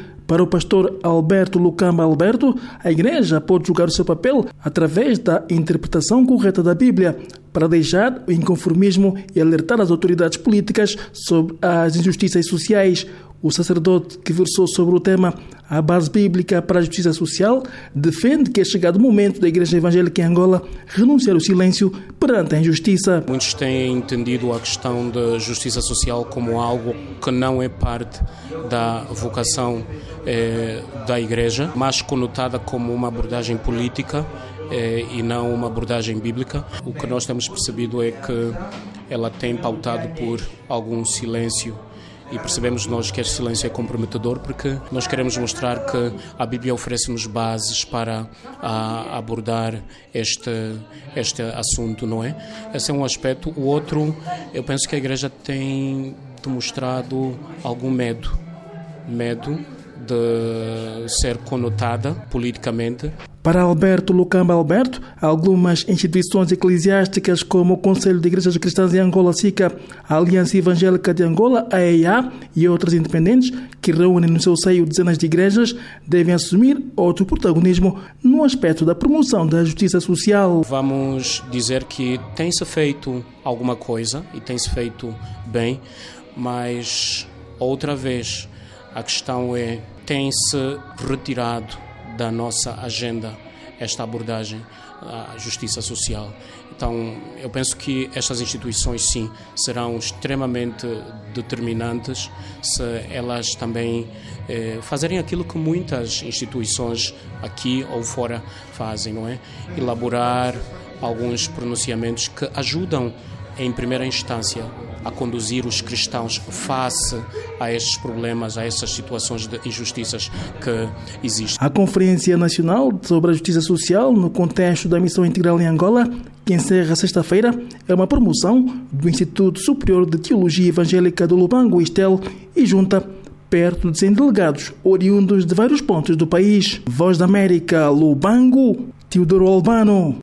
Para o pastor Alberto Lucamba Alberto, a Igreja pode jogar o seu papel através da interpretação correta da Bíblia para deixar o inconformismo e alertar as autoridades políticas sobre as injustiças sociais. O sacerdote que versou sobre o tema A Base Bíblica para a Justiça Social defende que é chegado o momento da Igreja Evangélica em Angola renunciar ao silêncio perante a injustiça. Muitos têm entendido a questão da justiça social como algo que não é parte da vocação da Igreja, mas conotada como uma abordagem política e não uma abordagem bíblica. O que nós temos percebido é que ela tem pautado por algum silêncio. E percebemos nós que esse silêncio é comprometedor porque nós queremos mostrar que a Bíblia oferece-nos bases para abordar este assunto, não é? Esse é um aspecto. O outro, eu penso que a Igreja tem demonstrado algum medo de ser conotada politicamente. Para Alberto Lucamba Alberto, algumas instituições eclesiásticas como o Conselho de Igrejas Cristãs em Angola, SICA, a Aliança Evangélica de Angola, AEA, e outras independentes, que reúnem no seu seio dezenas de igrejas, devem assumir outro protagonismo no aspecto da promoção da justiça social. Vamos dizer que tem-se feito alguma coisa e tem-se feito bem, mas outra vez a questão é, tem-se retirado da nossa agenda esta abordagem à justiça social. Então, eu penso que estas instituições, sim, serão extremamente determinantes se elas também fazerem aquilo que muitas instituições aqui ou fora fazem, não é? Elaborar alguns pronunciamentos que ajudam, em primeira instância, a conduzir os cristãos face a estes problemas, a essas situações de injustiças que existem. A Conferência Nacional sobre a Justiça Social, no contexto da Missão Integral em Angola, que encerra sexta-feira, é uma promoção do Instituto Superior de Teologia Evangélica do Lubango, ISTEL, e junta perto de 100 delegados, oriundos de vários pontos do país. Voz da América, Lubango, Teodoro Albano.